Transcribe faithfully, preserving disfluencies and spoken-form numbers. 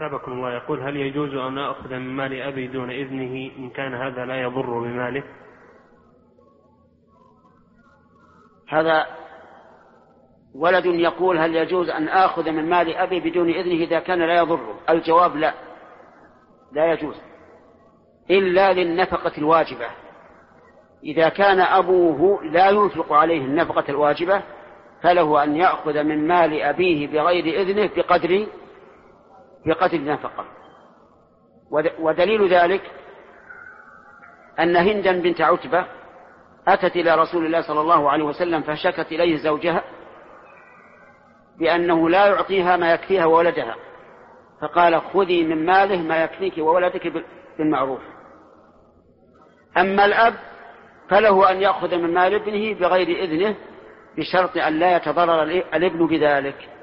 أثابكم الله. يقول: هل يجوز أن أخذ من مال أبي دون إذنه إن كان هذا لا يضر بماله؟ هذا ولد يقول: هل يجوز أن آخذ من مال أبي بدون إذنه إذا كان لا يضره؟ الجواب: لا، لا يجوز إلا للنفقة الواجبة. إذا كان أبوه لا ينفق عليه النفقة الواجبة فله أن يأخذ من مال أبيه بغير إذنه بقدر بقدر النفقة. ودليل ذلك أن هندا بنت عتبة أتت إلى رسول الله صلى الله عليه وسلم فشكت إليه زوجها بأنه لا يعطيها ما يكفيها وولدها، فقال: خذي من ماله ما يكفيك وولدك بالمعروف. أما الأب فله أن يأخذ من مال ابنه بغير إذنه بشرط أن لا يتضرر الابن بذلك.